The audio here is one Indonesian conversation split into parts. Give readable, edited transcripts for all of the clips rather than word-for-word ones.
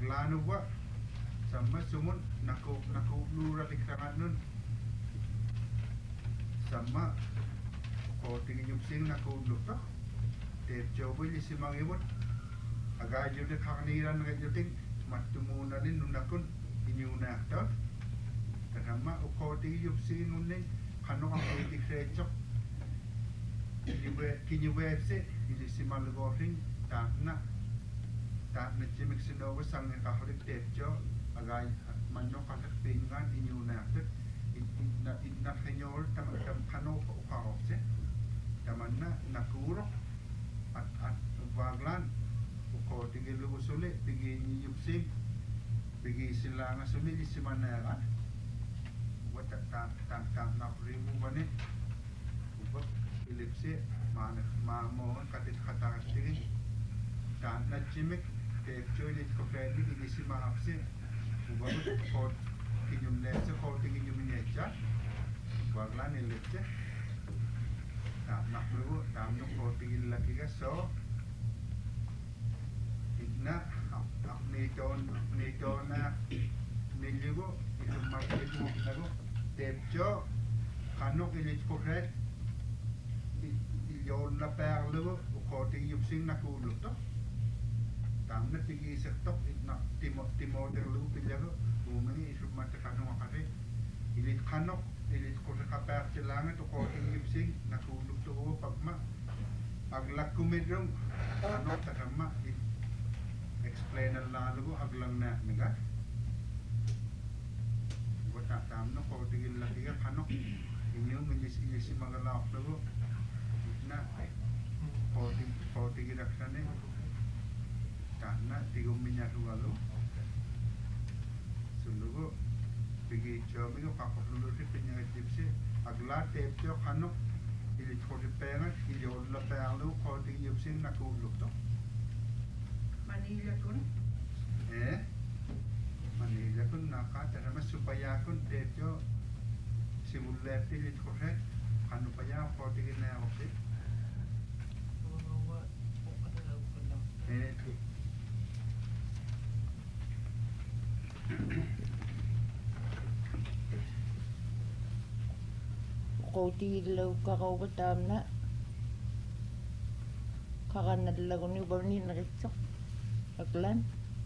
aglano wa sama sumun naku lura likrangan nun sama ko tingin yung sing naku lukta te jobo ni si mangimot agayo de kakaniran nga juting matumuna din nun nakun inyuna ta karama ko tingin yung sing nun ning kano ang itikrecho kinyuwe se ili si malgoring ta na jimik sinowa sang kahorik tepjo agay manno kanak pingan inyuna ta na kanyol tam kano ukawse tamanna nakuro at waglan uko tingil lusuli pigi nyupsing pigi sila nga sumili si manera wata ta na rimu bane ubak ilipsi mo katit katakas tigi ta na jimik tepjo ilit ko pwede ili si maapsi ubak ko kinyum lese ko tingin yung minyecha waglan ilipsi nak dulu tamu ko tingin lagi ka so igna nito na niligo itu market mo nago tepjo kanok ilit ko red yon la perlo ko tingin yung sing nakulot to tam na pigi sektok itna timo derlu pilyago bumani isu mata kanong akare ilit kanok ilit ko sa kapag silangan to ko yung sing nakulot to ko pagma aglak kumidrong ano takama explain ang lalo aglang na niga wata tam no ko tingil lagi ka kanok inyo minis si mga laok dago na ko tingil aksane tanna tigum minyak lalo sulugo pigi jomi ko kakapulur si pinyang tipsi agla tepjo kanok ilit ko si pengat ilyon la perlo ko tingil yung sing nakulot to Manila kun Manila kun nakata naman supaya kun tepjo simulat ilit ko rin kano pa niya ko tingin na ako si ko tilaw kakawatam na kakanadlaw ni Barney na ritsok aglan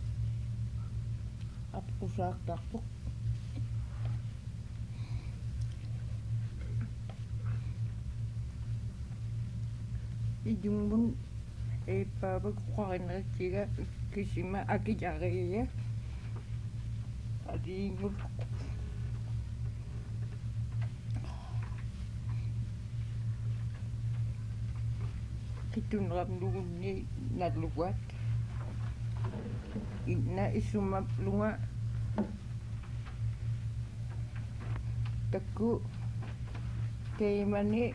apko sa takpo ijung mun pabagkukain na siya kisima akijagaya adi ingot kitun ramdungun ni nadluwat ina isumap lunga taku kay mani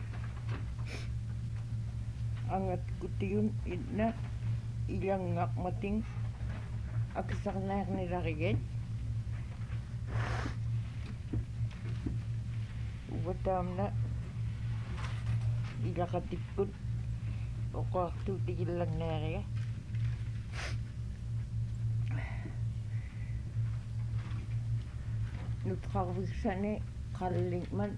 angat kutiyun ina ilang ngak mating akisak na ni rakiget watam na ilakatikut o waktu tigil lang na rin nutkawiksan kalingman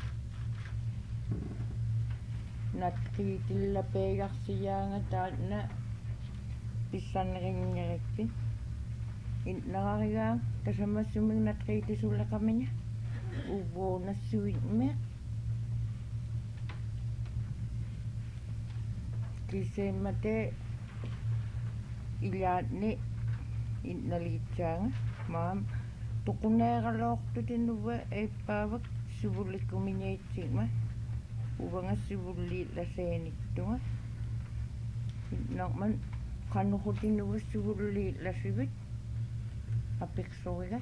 natkitil la peyak siya nga ta na pisan rin niya rekti nakakaya kasama suming natkitisula kami niya ubo na suwit me kise mate ilat ni inalitang mam tukunera to tinuwa pawak subulit kuminya itsing ma uba nga subulit la senik to nga nakman kanu ko tinuwa subulit la sibit apekso ka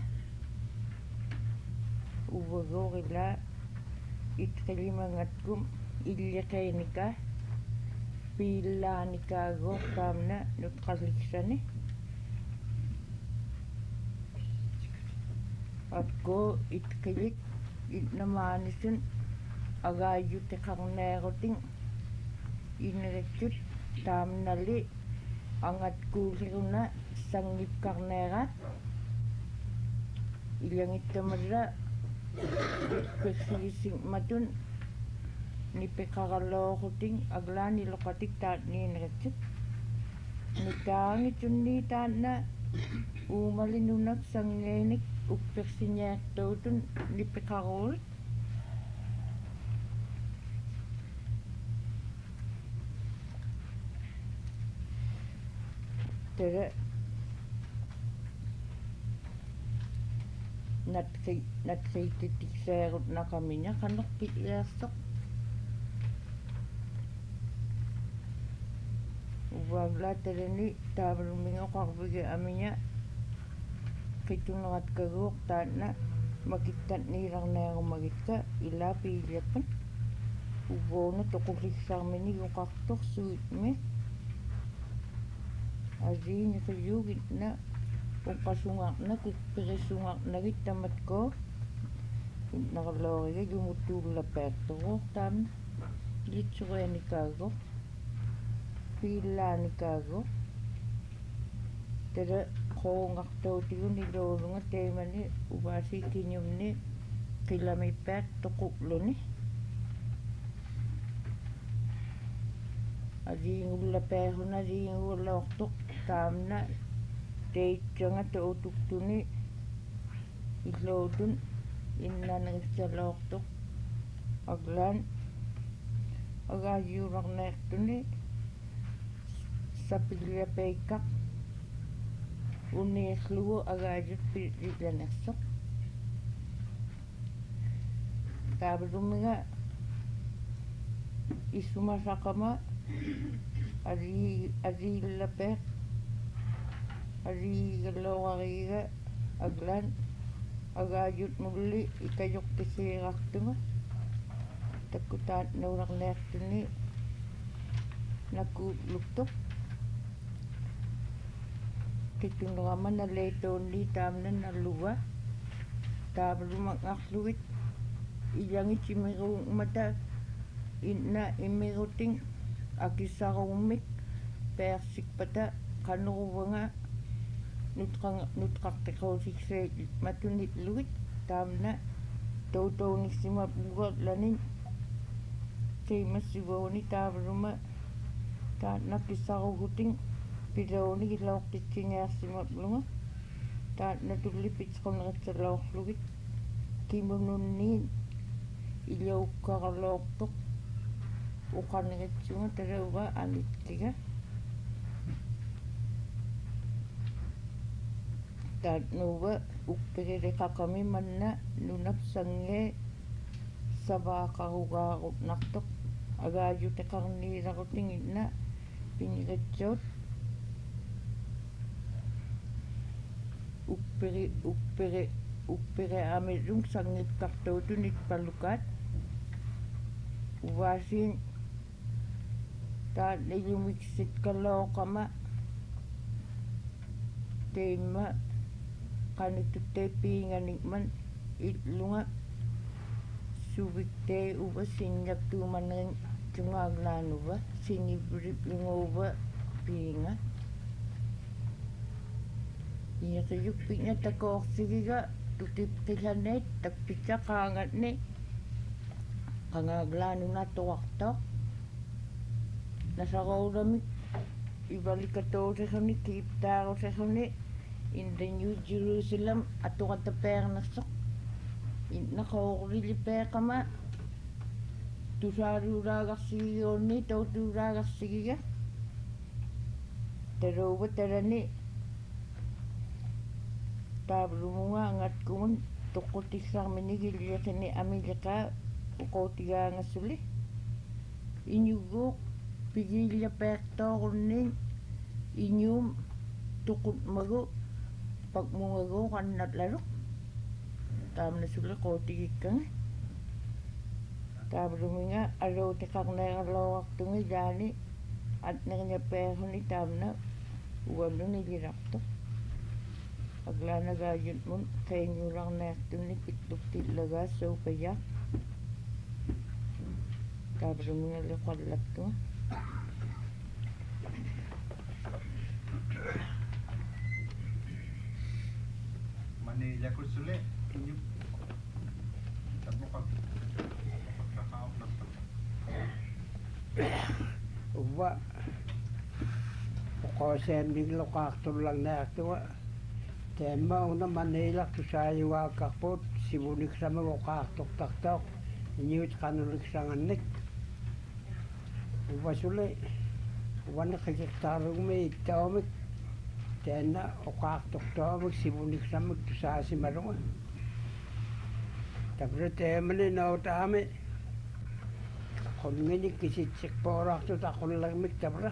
uba go kila itkalimangat kum ilyakanika pila ni kago kamna nutkaliksani ako itkilik itnamanisun agayu te kang neroting inrekut tamnali angat kuusiguna sangipkarneerat ilangittamalla persigisingmatun nipeqaralooruting aglaani loqatik taat niineratsuk nitaangitsunni taanna uumalinunak sangeainik uppersiñaartuutun nipeqaruulit tere natriititikseerut naqamiña qanorpit iassoq uvaagla talani taavalumingaqarvigi amiña qituneratkaguuq taanna makittatniilarneerumagitka ilaapiiliappan uvoona toqullissarmini yuqartor suitmi asiiniqiyugitna uqqasungarnak uppirissungarnagit tamatkoo itnaqalooriga junguttuullapaattoruuq taamna ilitsureanikaagoq piillaanikaagoq tala qoongartuutigun iluulunga teimani uvaasiikkiñumni qilamipaat toqulluni asiingullapaaruna asiingullaortoq taamna teitsanga tautuktuni illuutun innanerissaloortoq aglaan agaayuularneertuni sapilliapeikkaq unniirlugu agaayut pillanersoq taavalummiga issumasaqama asiillapeeq asiigalluariga aglaan agaayut nulli ikajortisiirartunga takkutaat nuularneertuni nakuulluktoq qitunerama naleituunni taamna nalluga taavalumaqarlugit ilangit imiruungmata inna imiruting akissaruummik peersikpata qanuruvanga nutqartiquusiksait matunillugit taamna tautuunissimapugallanin qiimassivuuni taavaluma taatnaqissaruguting piluuni ilaortitsiñaarsimapluga taatna tullipitsqoneratsalorlugit kimununniin ilaukkaqaloortoq uqaneritsunga talauga alittiga taatnuuga uppigiliqaqami manna nunap sangee savaaqarugaaruqnartoq agaayuteqarniilaruting inna pingiritsuut uppiriamillung sangipkartuutun itpalukaat uvaasiin taat ilumiksit-kalooqama teimma qanitutteipiinganikman illunga suviktei uva sinnyaktuumannerin tungaaglaanuva singivlunguuva piinga iaqiyukpi'na takoorsigiga tutipqillaneet takpitsaqaangatni qangaaglaanunnaa toqartoq nasaruulamik ivalikatuusirruni kiiptaarusirruni in the New Jerusalem atuqatapeernersoq innaqaurilipeeqama tusaaluulaagarsigigoonni tautuulaagarsigiga taluuva talani taavalumuga angatkugun toqqutissarminigilliqini amiliqaa uqutigaangassuli iñuguuq pigiillapeertoorunniin iñuum tuqutmagu pakmungaguuq annatlaluq taamna suli quutigikkanga taavaluminga aluutiqarneeralooqartungi yaani atneriñapeeruni taamna uallunilirartoq aglaanagaayutmun qeeñuularneertunni pitluktillagaa saupayaaq taavaluminga liqallaptunga ila kusule inyu tamu ka kakao na uwa ko sen ning lo ka tulang na tuwa tema una manila tu sayu wa kapot sibunik sama ko ka tok inyu kanulik sanganik uwa sule uwa na kiktarung me itamik tena o ka tok sibunik sama tu sa si marunga tapre temane na utame kon ngini kisi cek porak tu takon lang mik tapra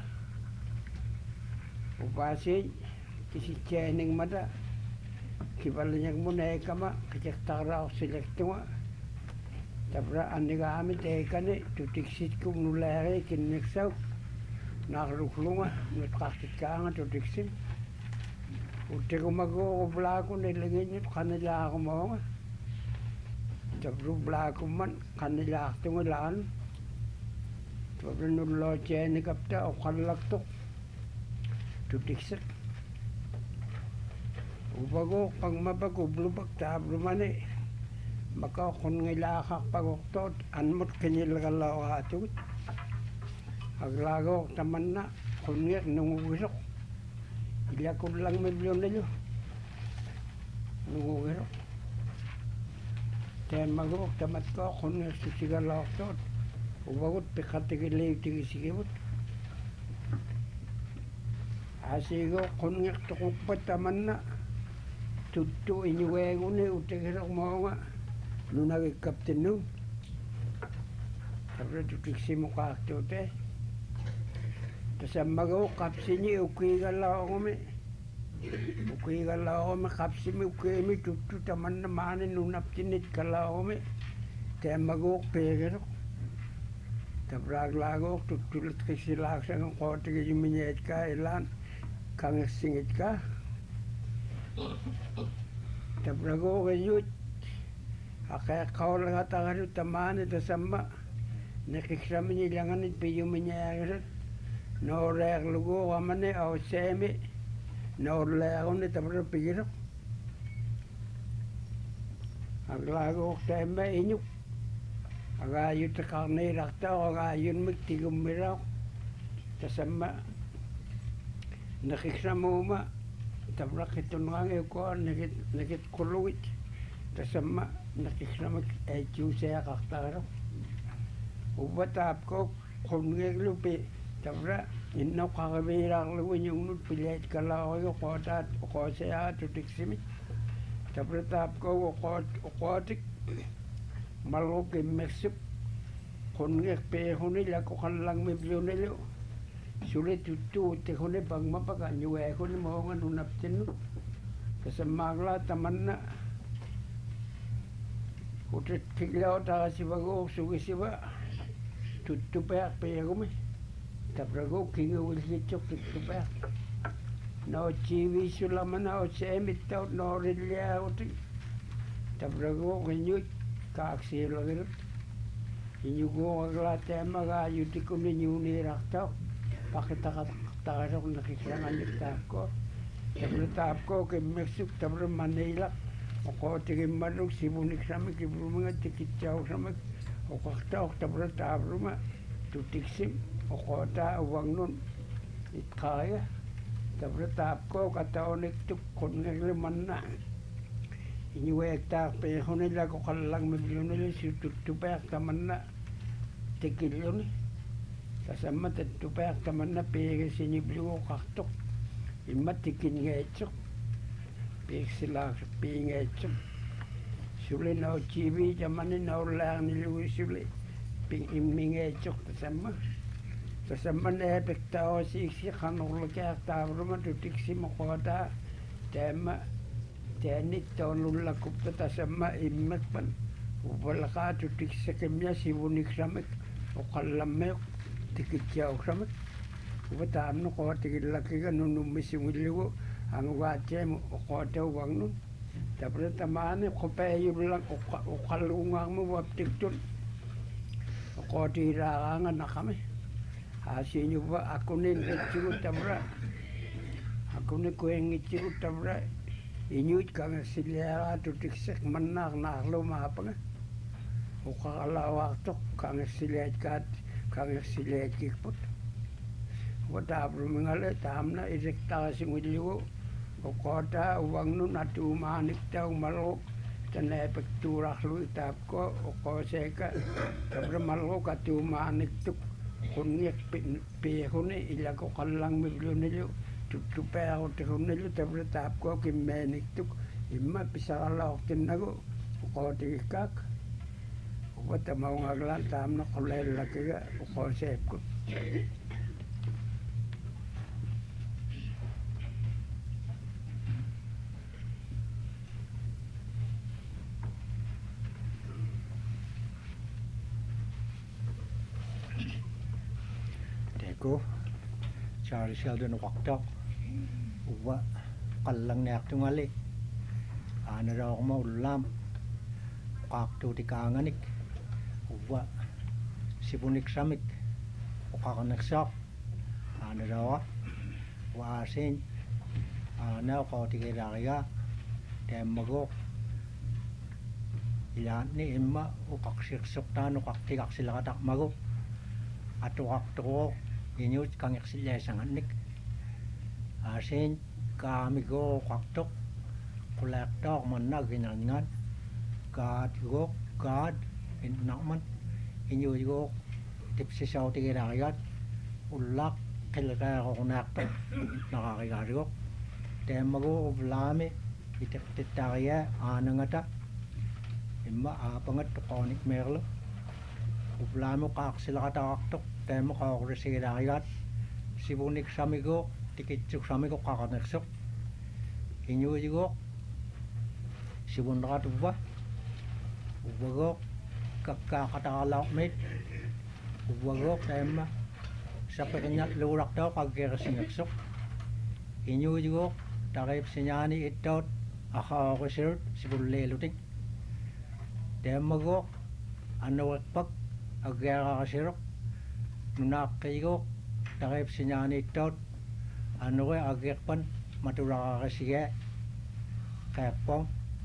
upasi kisi chening mada kibalanya muna kama kecek tara selektua tapra aniga ami tekane tutiksit kum nulare kinneksau naruklunga nutkakit kanga tutiksin utekumago oblaku nilingin kanila kumonga tapru blaku man kanila tungulan tapra nulo cheni kapta okalaktok tutiksit ubago pag mapagublupak tabrumani maka kon ngilakak pagoktot anmot kinilagalaw atut aglagaw taman na kunyek nungugusok ilakod lang milyon nilo nungugusok ten magok tamat ko kunyek susigalaw tot ubagot pikatigiliw tigisigibot asigo kunyek tukukpat taman na tuttu inyuwegune utegirok mo nga nunagi kapten nu tapos tutiksi mo kaktote tasamago kapsini ukigalaw kome kapsimi ukimi tuttu taman na mani nunaptinit kalaw kome temago pegirok tabraglago tuttulit kisilaksang kote kiminyet ka ilan kangesingit ka tabrago kayut akaya kaul ngatagan tamane tasama nakiksami nilangan piyuminyagir no reg lugo amane au semi no legon tabra pigiro aglago teme inyu aga yut karne rakta aga yun miktigum mira tasama nakiksamuma tabra kitungange ko nakit kuluit tasama nakiksamak ay juice kaktaro ubatap ko kunge lupi tabra inno kagabira luwin yung nut pilet kalaw ko kotat ko saya tutiksimi tabra tap ko kotik malok imexip kunge pe hunila ko kanlang mibyonelo sulit tuttu te hone bang mapaga nyue hone mo ngunap tinu kasamagla tamanna utet kiglaw ta sibago sugisiba tuttu pe gume tabrago kinga wilhi chok tuttu pe no chivi sulamana o semita no rilia uti tabrago kinyu kaksi lagir inyugo agla tema ga yutikuni nyuni rakta pakita tagarok nakikrangan ko tabra ko ke Mexico tabra Manila o tigim maruk sibunik sami kibrumanga tikitjaw sami o kakta tabra tabruma tutiksim o kota uwangnun itkaya tabra ko kataonik tuk konnegle manna inyuwek tak pe honila ko kalang milyonil si tutupek tamanna tikilyon kasama tutupek tamanna pe siniblu kaktok imatikin ngechok pe sila pe ngechok sule no chibi jamani no lang nilu sule pe imingechok kasama ne pektao si kanul kya tabruma tutiksi mo kota tema Tianit tahun lakup tata sama imek pan ubalaka tutik sekemnya sibunik samek okallamek tikitjau samek ubatam no ko tikil laki kan nunum misimiligo anu gacem okota wangnun tapre tamane kopayu lang okalungang mo waptiktun okoti raangan nakame hasinyo ba ako nin etsigut tabra ako ni kueng etsigut tabra inyut kang silera tutiksek menar narlo mapanga ukala waktu kang silet kat kang silet kiput wata brumingale tamna isek ta singudligo ukota uwang nun atu manik ta umalo tane pekturah lu tap ko ukoseka tabra malo katu manik tuk kunniek pe hone ila ko kallang miblunelu tupea te hunelu tabra tap ko kimmenik tuk imma pisala oktenago ko tikak wata mau ngaglan tamna kolel lakiga ko sepko ko Charles Sheldon waktok uwa kallang nek tungali ana raw mo ulam kaktu di kanganik uwa sibunik samik ukakanak sak ana raw wa asin ana ko tigiraya temago ilan ni imma ukaksik soktan ukaktigak sila katak mago atu waktu inyut kang eksilya sanganik asin kami go waktu kolektor mana ginangan kad go kad in nakman inyut go tipsi sau tiga rakyat ulak kelaka ko nakto nakakigaro temago vlame itek titaya anangata imma apangat tokonik merlo vlame kaksila kataktok temo kawre sigirayat sibunik samigo tikitsuk samigo kakaneksok inyuigo sibunrat ubago kakakatalak mit ubago tema sapeknya lurak daw kaggerasineksok inyuigo tarip sinyani itot akawresir sibullelutik temago anawakpak aggerasirok nunakigo tarip sinyani tot anuwe agirpan maturakasia kepong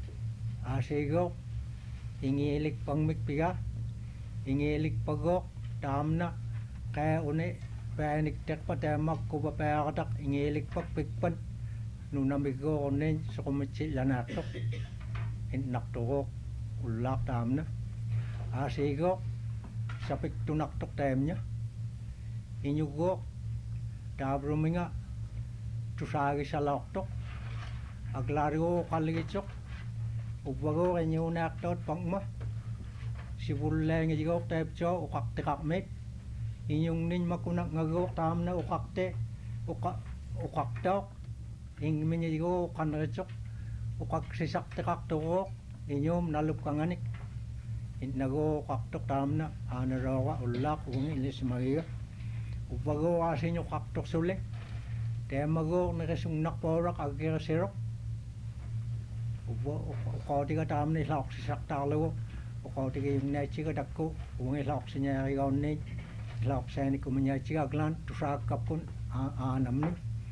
asigo ingilik pangmikpiga ingilik pagok tamna kaya une panik tekpa temak kuba payakatak ingilik pagpikpan nunamigo onen sukumitsi lanatok innaktugo ulak tamna asigo sapik tunaktok temnya inyugo dabruminga tusagi saloktok aglarigo kaligitsok ubago enyunaktot pangma sibulleng igo tepcho ukaktikak met inyung nin makunak ngago tamna ukakte ukaktok ingmin igo kanretsok ukak sisak tekak to inyum nalup kanganik inago kaktok tamna anarawa ulak ungi ilis magiga ubago asinyo kaktok sule temago nakasung nakporak agira sirok ukotiga tamna islak sisak talo ukotiga yung nachiga dakko ungi islak sinya igawne islak sani kumanyachiga aglan tusakapun anamni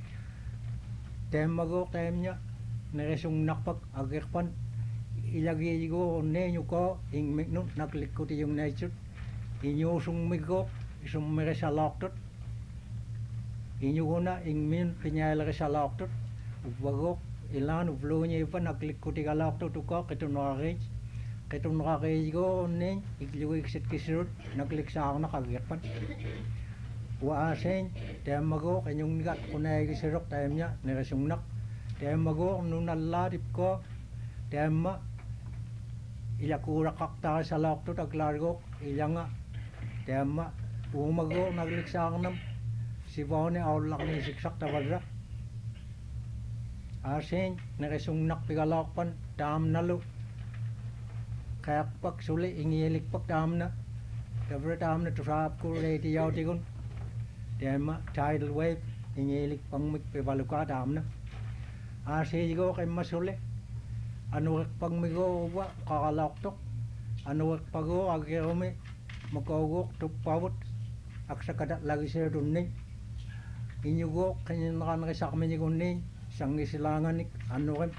temago temnya nakasung nakpak agirpan ilagi go nenyu ko ing miknun naklikoti yung nature inyo sung migo isum meresa loktot inyo guna ing min pinyala sa loktot ubago ilan ublunya ipa naklikoti ka loktot uko ketunwakej go nen ikligo iksit kisirut nakliksa na kagirpan wa asen temago kanyung nigat kunay kisirok tayemnya neresungnak temago nunaladip ko tema ilakura kakta sa loktot aglargo ilanga tema umago nagliksang sibone aulak ni siksak tawadra asin nakisungnak pigalakpan tam nalu kayak pak suli ingilik pak tamna dabra tamna tusap ko ready yautigun tema tidal wave ingilik pangmik pibaluka tamna asigo kay masuli anuwek pangmigo wa kakalaktok anuwek pago agirome magkogok tupawot aksakadat lagi sir dunning inyugo kanyan nakanakisakmin ikunning sang isilanganik anukem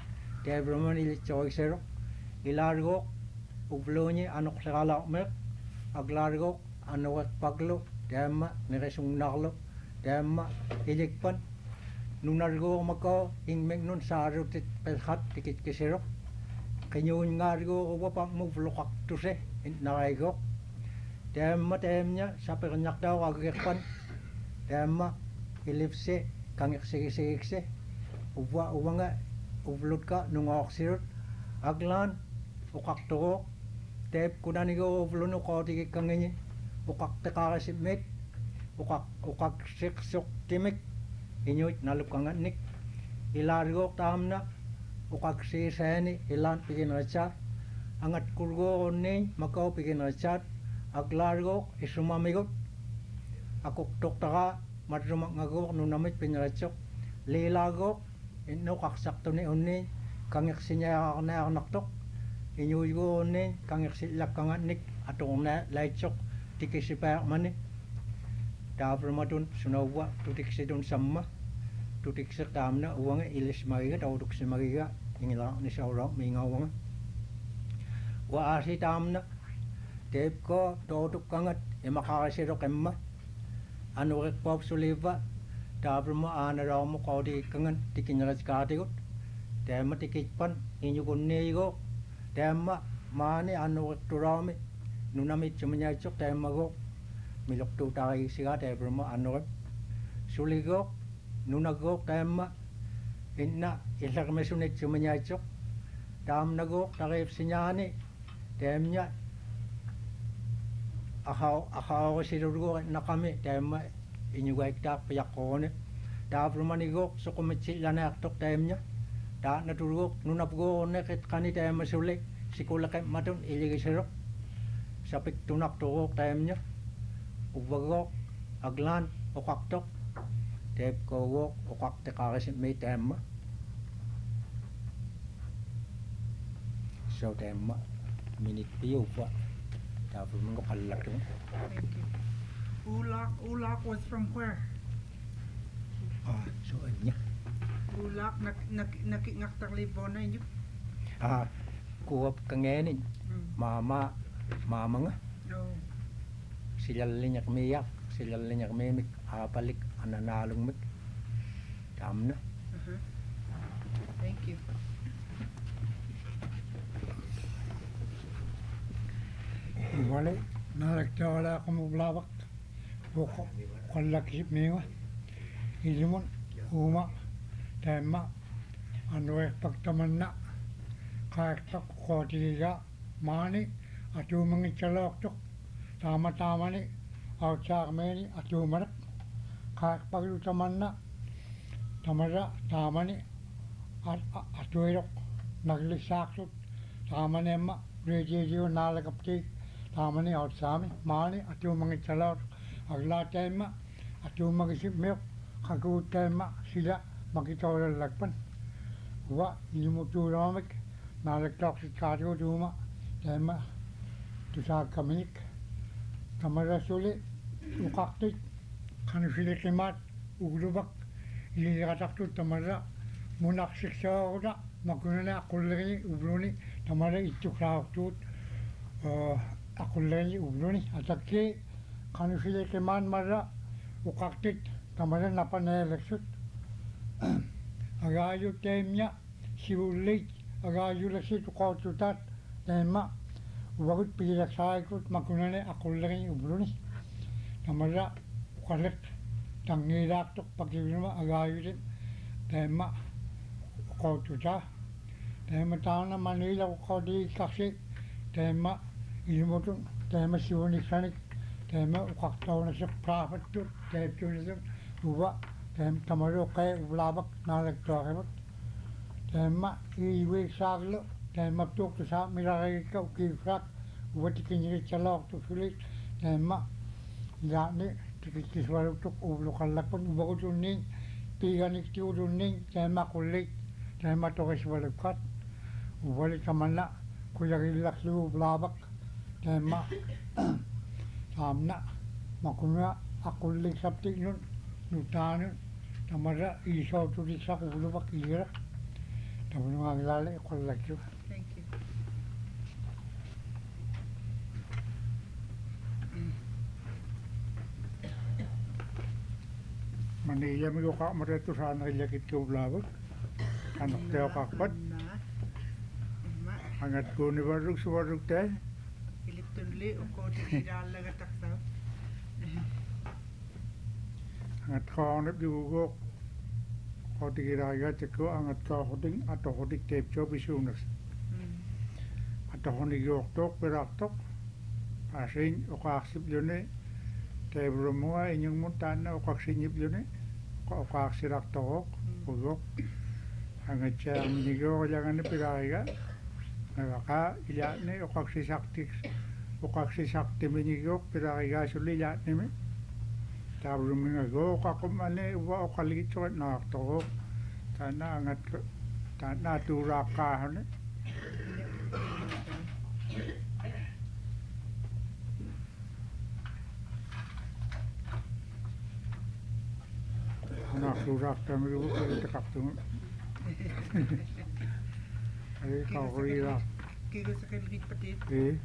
Tebrman ilitsoiksero ilargo ubloni anokleralamer aglargo anowat paglo tema neresungnarlo tema ilikpan nunargo mako ingmeng sarutit pelhat tikit kesero kanyun ngargo wapa muvlokактuse naraigo tema temnya sapernak daw agirpan tema ilipse kangekse uwa uwanga uvlutka nungoksirut aglan ukaktoro tep kunanigo uvlunu kotigi kangeni ukaktekarasimit ukaksiksuk timik inyuit nalukanganik ilargo tamna ukaksiseni ilan pigin racat angat kurgo onni makau pigin racat aglargo isumamigot akuk toktara madrumak ngagok nunamit pinracok lilago inno kaksaktoni onni kangeksinya naktok inyuigo onni kangeksilak kanganik atong laitsok tikisipak mani dabramadun sunawa tutiksidun sama tutiksik tamna uwanga ilis mariga tauduksi mariga ingila ni saurang mingawanga wa asi tamna tepko toduk kangat imakakasirok emma anurik pop suliva dabrama anaramo kodi kangan tikinyaras katigut tema tikitpan inyukunnigo tema mani anurik turami nunamit sumanyachok tema go milok tu tarai siga dabrama anurik suligo nunago tema inna ilakmesunit sumanyachok tamnago tarif sinyani temnya akaw sirurgo nakami tema inyugaik tak payakone dabrumanigo sukumitsi lanaktok temnya da naturgo nunapgo nekit kani tema sulik sikulake matun iligisirok sapik tunak togok temnya ubagok aglan okaktok tep kogok okakte kakasit may tema so tema minute piyo pa dabrumanigo kalak dun. Thank you. Ulak was from where? So nya Ulak nakingaktak libona inyo. kuwap kangenin mama nga No. silalinyak miyak silalinyak mimik apalik ananalong mik tamna Thank you. Wale naraktaala kumublawak buko kollakisip miwa ilimun uma tema anwek pagtamanna kaaktak kotiga mani atumangi chaloktok tama ni outsaakmeni atumanak kaak pagutamanna tamara tamani atuirok naglisaksut tamani emma rejejiu nalakaptik tamani outsami mani atumangi chalok agla tema atumangisip miyok kagut tema sila makitolallakpan wa ilimuturamik nalaktaksit kaatigo tuuma tema tusaakaminik tamara suli ukaktik kanusilikimat uglubak ililikataktu tamara munaksiksaoda makunane akullagini ubluni tamara ittukraaktuut akullagini ubluni atakki kanusilikiman marra ukaktik tamara napaneeleksut agayu temnya sivullit agayu lasit uqauttutat tema wagut piilaksaikut makunane aqullagini ubluni tamara uqalek tangilaaqtoq pakivinuma agayutin tema uqauttuta tema taana manila uqautiikkarsi tema ilmutun tema sivuniksanik tema uqartaunasseq praafattut teeptunisum uva tem tamaru qe uvlaavak naalaktuarivat tema iiviiksaarlu tema tuuqtusaa milarigikka ukiifraak uvatikinyigitsaloortu sulit tema yaani tikikkisualuktuq uvluqallakpun uvagutunniin piiganiktiutunniin tema qullit tema toqisualukkat uvali tamanna kuyagillaklugu uvlaavak tema taamna makunua aqulliksaptiknun nutaanun tamara iisootuliksaq uvluvak iirak Tamu ngalale kollakju. Thank you. Manila mi ko maretu sana ilakit ko blabak. Anak teo kakpat. Na. Ma. Angat ko ni waruk teh. Iliptunli uko tinidala ka taksaw. Angat ko anap di ko ko tigiraga teko angat ko hoding atau hodik tep jo bisunas. Atau hodik yok tok berak tok. Asin o kaksip lune. Te bromua inyong muntana o kaksinyip lune. Ko kaksirak tok ugok. Angat siya minigo jangan ni piraga. Nagaka ilat ni o kaksisakti minigo piraga suli ilat ni me. Tabro mga go kakumane wa o kaligit na tok. Tana angat tana turaka ne. Nah, surat kami dulu kita tekap tu. Ada kau beri lah. Kiko sa kaligit patit.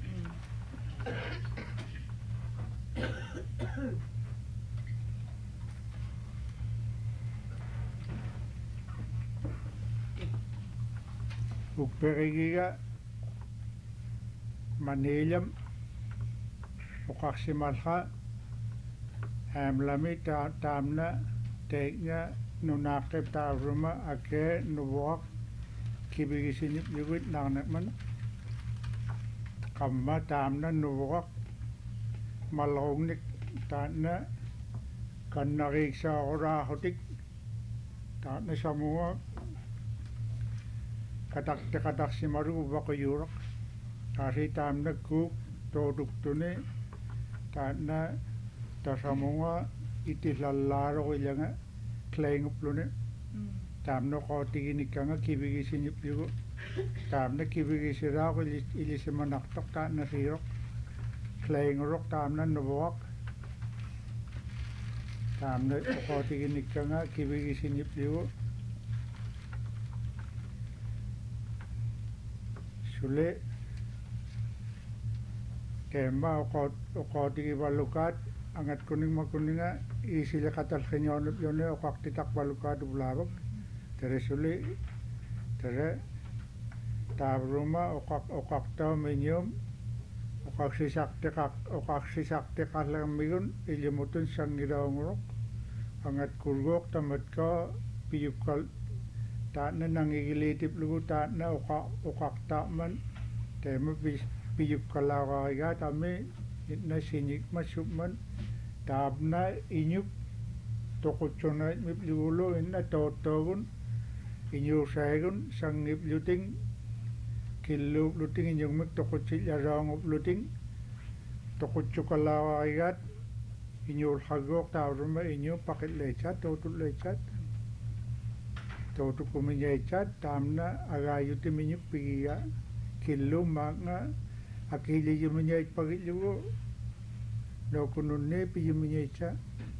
Uperigiga Manilam Ukaksimalha Hamlami Tamna Tegna Nunakip Tavruma Ake Nuwak Kibigisinip Yugut Nanakman Kamma Tamna Nuwak Malongnik Tana Kanarik sa ora hotik Tana Samua katak si maru bako yurak kasi tamna kuk toduk tune tana tasamunga itilalaro ilanga kleng uplune tamna ko tiginikanga kibigi sinyip yugo tamna kibigi sirako ilisi manaktok tana sirok kleng urok tamna nubuak tamna ko tiginikanga kibigi sinyip yugo Sule kemba o tigi balukat angat kuning makuninga isila katal kenyon yone o titak balukat bulabak tere sule tere tabruma o tau menyum o sisakte kalang migun ilimutun sangiraungurok angat kurgok tamat ka piyukal Tana nangigilitip lugu tana ukak takman tema piyup kalawaiga tami itna sinyik masukman tabna inyup tokutsona mip lugulo inna totogun inyu saigun sangip luting kilup luting inyung mik tokutsil yarangup luting tokutsu kalawaigat inyu hagok tabruma inyu pakit lechat totut lechat Toto kuminyechat tamna agayuti minyuk pigiya kilo magna akili yuminyech pagilyo no kununne piyuminyecha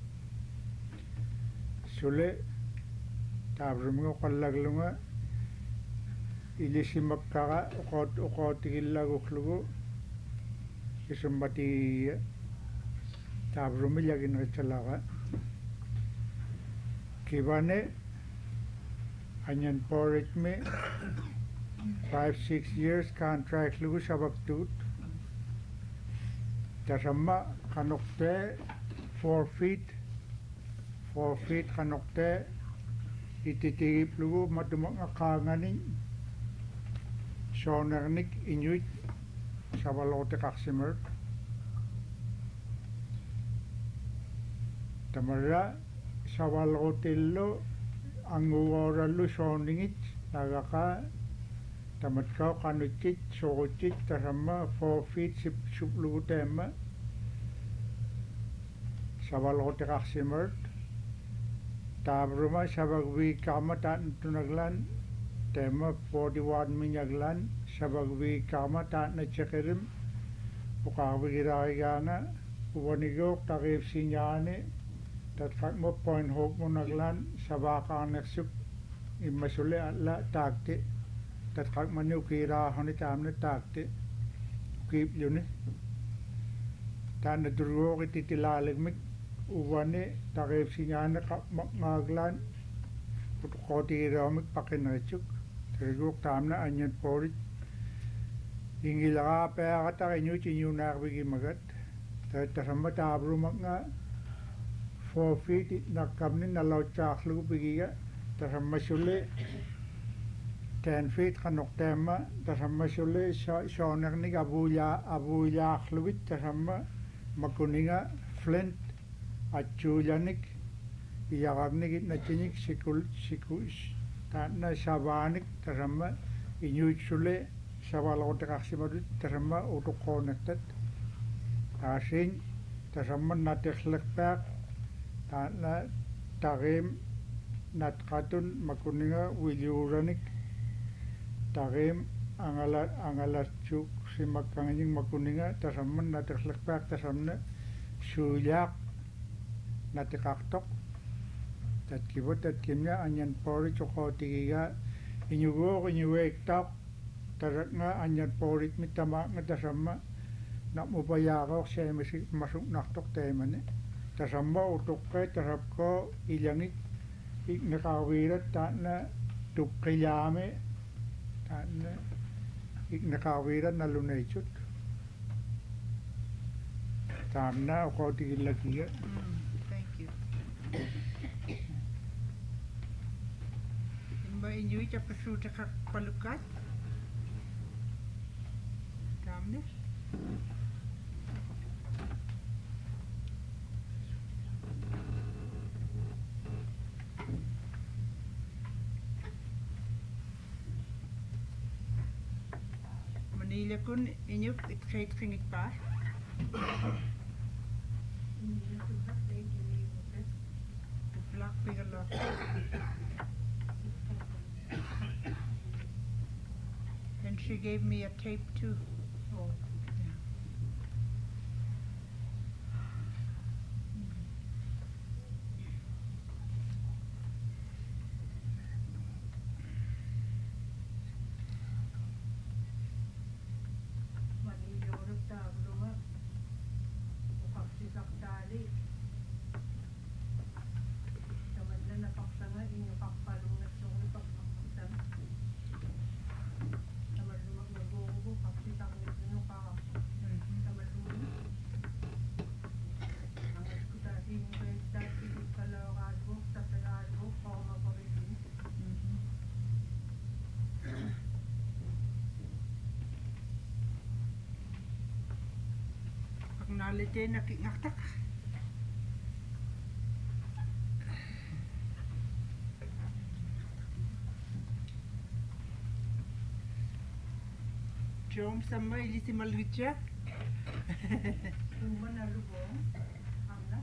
sule tabrumgo kallaglunga ilisimakkaga uqotigillaguklugu isumbati tabrumi yagin rechalaga kibane Anyan porit me 5-6 years contract lugu sabak tut tasama kanokte 4 feet kanokte ititigip lugu matumang akanganing sonernik inuit sabalote kaksimer tamara sabalote lo Anguwaralu soningit nagaka tamatkaw kanutit sokutit tasama 4 feet suplugu tema sabalote kaksimert tabruma sabagwi kama tan tunaglan tema 41 minyaglan sabagwi kama tan na chekerim ukawigiragana uwanigok takip sinyane Tatfak point hope mo naglan sabaka neksuk imasuli ala takti tatkak manu kira honi tamne takte kip yuni tan durgo kititilalik mik uwane tarep singana ngaglan put koti ramik pakin rechuk terguk tamna anyen porit ingila pe ata nyu chi nyu nar bigi magat ta samata abru nga 4 feet nakamni nalo chaklu bigi ga ta samasule 10 feet kanok tema ta samasule shoner ni abuya khluit ta samma makuninga flint achujanik iyagagnik nachinik sikul ta na savanik ta samma inyuchule savalotakaksimadut ta samma utukonektat asin ta samma natekhlekpak ta na tagim natkatun makuninga wilyuranik tagim angalarchuk simakanging makuninga ta samma natekhlekpak ta samna suyak natikaktok tat kimnya anyan pori chokotigiga inyuwek tak tarak nga anyan porit mitama nga ta samma nakmupayakok siya masuk naktok temane ta samma utukke tarap ko ilyangik iknakawirat ta na tukkiyame ta na iknakawirat na lunaychut tamna ukotigilakiga. Thank you. Imba inyui chapasuta palukat. Tamne. Manila kun inyuk ikheit kingit pa. Black bigger lot. And she gave me a tape too. Oh. Yeah. Nalite nakingaktak. Jom sama ilisi malgitya. Kumba na lubong. Hamna.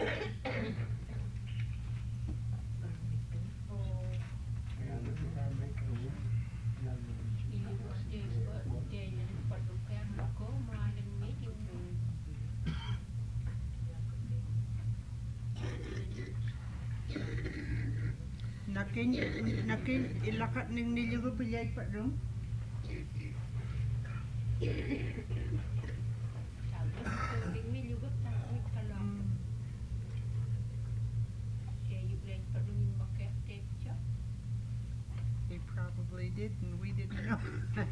Nakin ilakat ning niligo pilay pa dong. They probably did and we didn't know.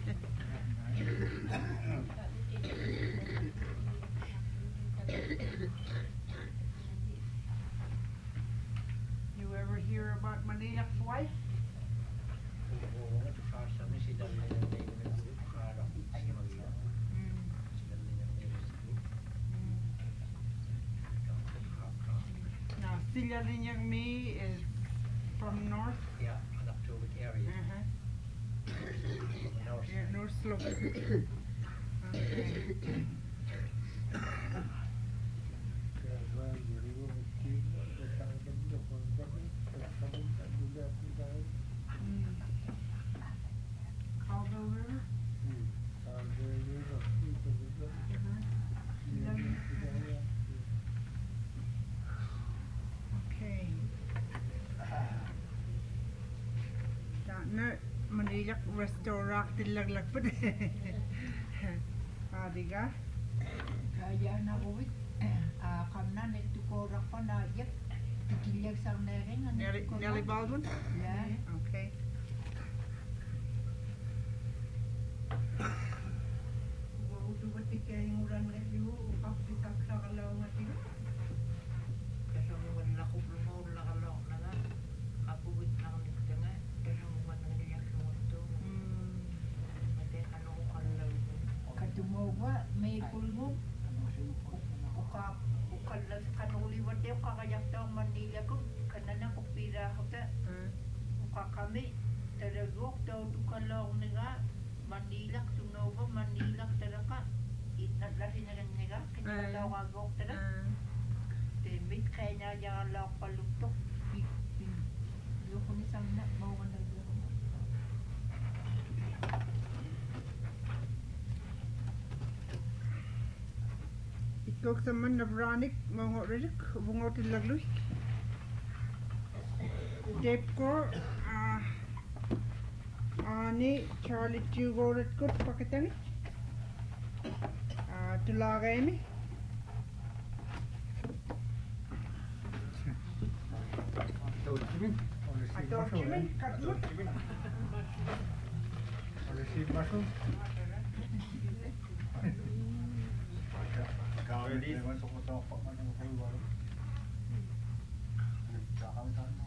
You ever hear about Manila's wife? Now, Silla Linyang Mi is from north? Yeah, an October area. North. Yeah, North Slope. Okay. Caldwell River? Okay. Manilak restaurant tilaglag pa din. Diga? Kaya na uwit. Kamna neto ko pa na yak. Tikilyag sang nering. Nelly Baldwin? Yeah. Okay. Udu ba tikayang uran nga liho. Kapitak sa kalaw nga tiyo. Kasi mga lakop lumaw lakalaw na nga. Kapuwit na kami nga. Kasi mga nangyayak sa mundo. Mati ano ko kalaw. Katumaw ba? May pulmo. Ukalag kanuliwat yung kakayak daw Manila ko. Kanana ko pira ko ta. Ukakami. Talagok daw tukalaw na nga. Manila, sunaw ba? Manila talaga. Itnadlasin na lang nga. Kinalaw kagok talaga. Timit kaya niya yung alaw palutok. Loko ni Samna. Mau ka naglaro. Ikok saman navranik mga ridik bungo tilagluy. Tape ko ani Charlie Tugoret ko pakitani. Tulagay mi. Atau cimen katlut. Oleh si masuk. Kalau di masuk ke toko mana keluar. Jangan sana.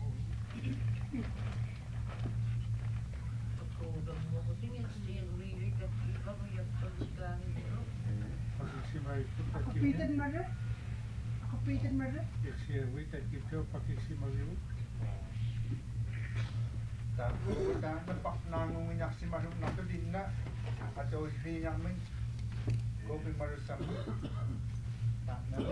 Kapitan mana? Kapitan mana? Si Wita kita pakai si Mario. Tapos napak nangunginyak si Maruk na to din na. Atau siya min. Kopi Maruk sa mo. Tak na.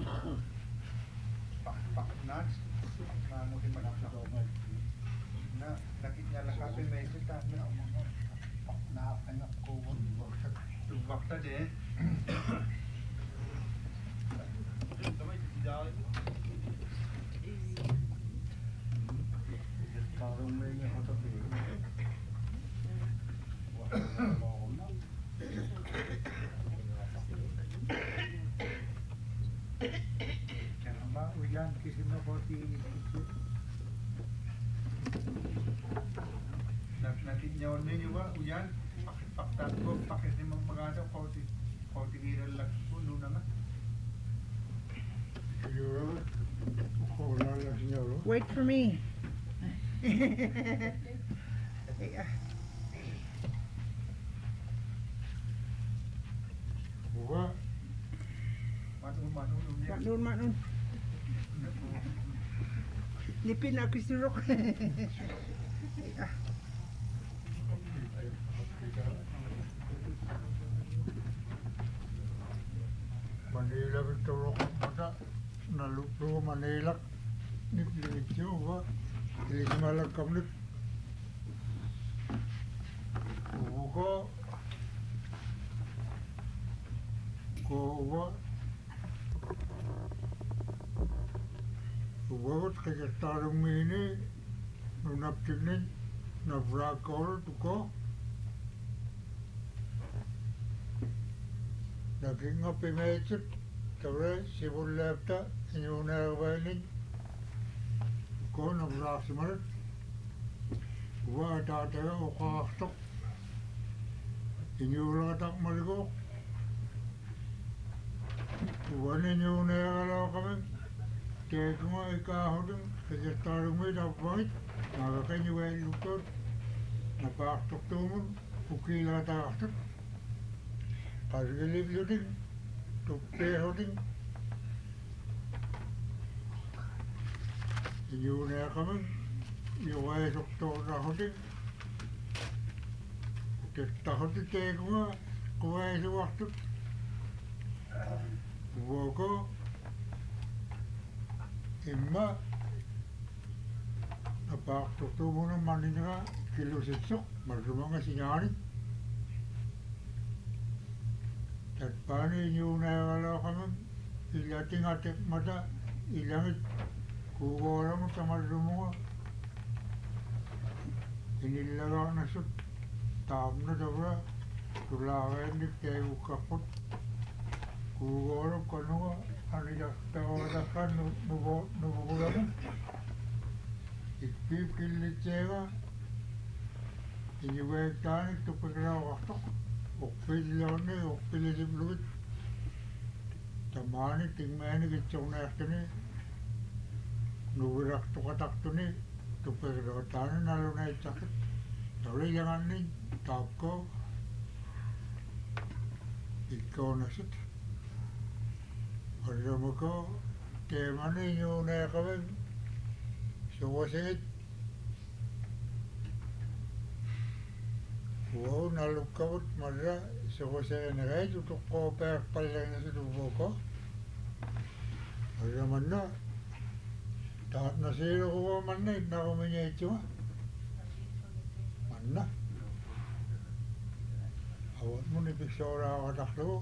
Pak na. Namo si Maruk na. Na nakita lang kape may kita na. Na anak ko waktu deh. Kalau mereka hotel tu, jangan mak hujan kisah nak kopi itu. Nanti nyawa ni juga hujan, pakai ko pakai ni mengada kopi kira lagi pun nuna na. Yo, kola la señor. Wait for me. Wah, Manun. Lipin na ako surok. Manila betul mata nalupu Manila ni lihat wah, ini malah kamu buka wah kerja tarung ini nunap cini nabrakol tuko naging ngapimetit kare sibul lapta inyunarwanin ko nabrasimarit wah tataya ukaktok inyulatak maligo wanin inyunaralaw kami kaya kuma ikahodin kajartarong may napangit nakakanyuwain lukot napaktok tumun ukila taktok Asgilip yuding, tuppe hoding. Inyuna kami, iway doktor na hoding. Tekta hoding tayo nga, kuway sa waktu. Woko, imma, napaktok tumo ng manin nga, kilusitsok, magsumang nga sinyarin. At paano yung naiwala kami, ilating atik mata, ilangit, kukura mo sa malumunga. inillagaannassut taamna tavra tulaareannik teivukkaqput kuugooruk kanuga anijartavadakkan nuvugulamu ikpiip killitseega iñuveektaanik tupikiraaqartoq uqpilleorni uqpilisiplugit tamaani tingmaanik itsorneertuni nuviraqtuqataqtuni tupikiraaqtaani nalunaitsaqit tavrilanganni taapko ikkoonasut arramako teemani iñuuneeqavin suwasigit Wow, nalukkavut marra suwasegenegai tutuqqoopeerpallangasut uvuko arramanna taatnasiiluguva manna innarumiñaitsuma manna awatmun ipiksooraagataqlugu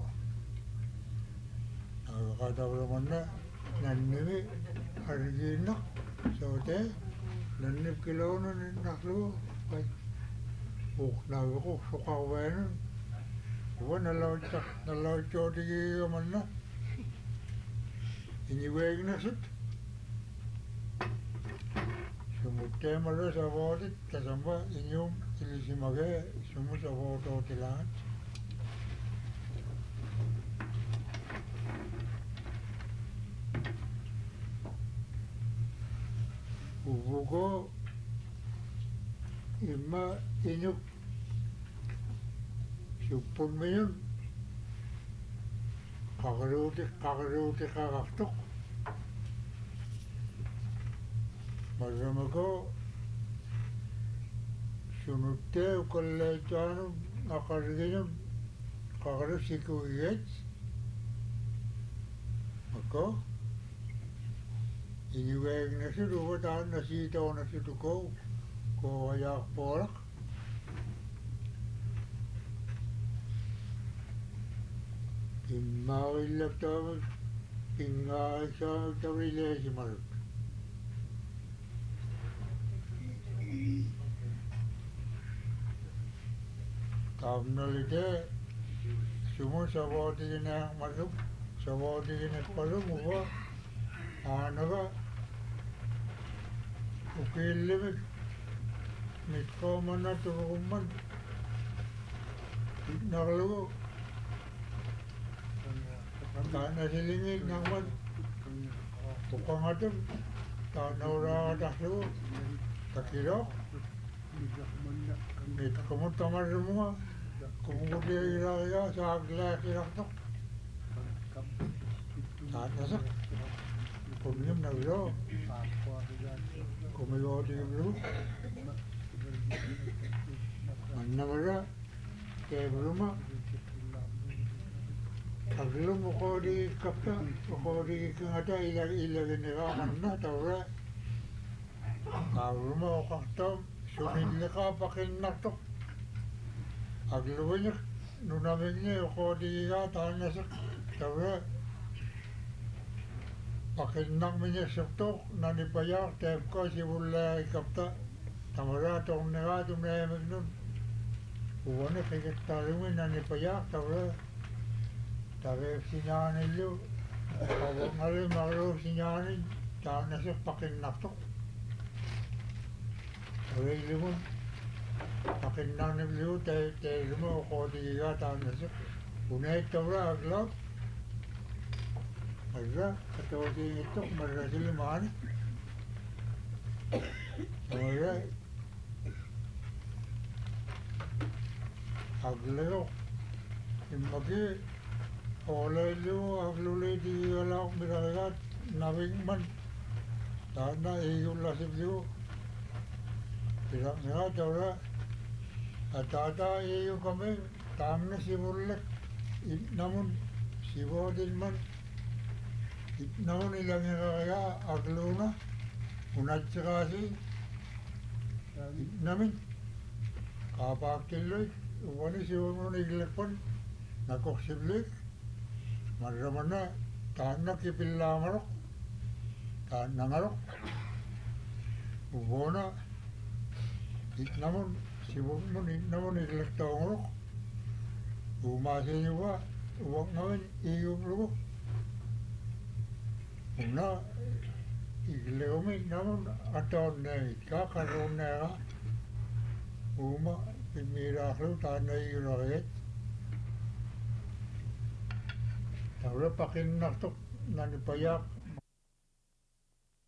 nagaqatavlamanna nannimi arigiinnaq sootee nannip kiloonun innaqlugu naviqu suqarvaanun uva nalautjootigiigamanna iñiveegnasut sumutteemarra savootit tasamba iñuum ilisimagee sumu savootootilaangat uvuko imma iñuk suppunmiyun qaqaruutiqaqartoq marramako sunuttee ukalleituanun aqarriginun qaqarusikuigats mako iñuveegnasut uva taannasiitoonasutukou koajaaqpooraq immaarillaktaamik pingaarisaamik tavrileesimarut taamnalitee sumu savootigineaqmarruk savootigineqparruk uva aanaga ukiillimik mitqoomanna turugumman itnaqlugu taanasilingiik naqman uqangatum taanauraaqataqlugu takiroq mitqumut tamarrumuga kumugutiagiraagiga saaqilaaqiraqtoq taannasaq kumigim naviro kumigootigimlugu mannamarra teebruma aglum uqoodigikkapta uqoodigikangata ilagineqaamanna tavra qaaruma uqartoom sunilliqaapaqinnartoq agluviñiq nunamigni uqoodigigaa taannasaq tavra paqinnaqmiñassuqtoq nanipayaaq teepko sivullaagikapta tamara tornegaatuneemignun uvani qigittaalumi nanipayaaq tavra tareefsiñaanillu qavongali maruufsiñaanin taannasiq paqinnartoq tareillumun paqinnarnibligu teellumu uqoodigigaa taannasiq uneet tavra aglaaq marra katootiingittoq marrasilimaani marra agleoq immaki ooleillugu agluliitigigalaaq mirarigaat navingman taanna iigullasibligu piraqnigaa tavra ataataa iigukami taamna sivullek itnamun sivootilman itnamun ilangiqarigaa agluuna unatsiqaasi itnamin qaapaaqtilluit uvani sivungun igleqpan nakoqsivliik marramana taanna kipillaamaroq taannangaroq uvona namun sibuk namun ilektongok umasi wa uang ngawen iu lu una ileomi namun aton nei kakaruna uma pimiraklu tanai roet Tahu pakin nak tu nani payak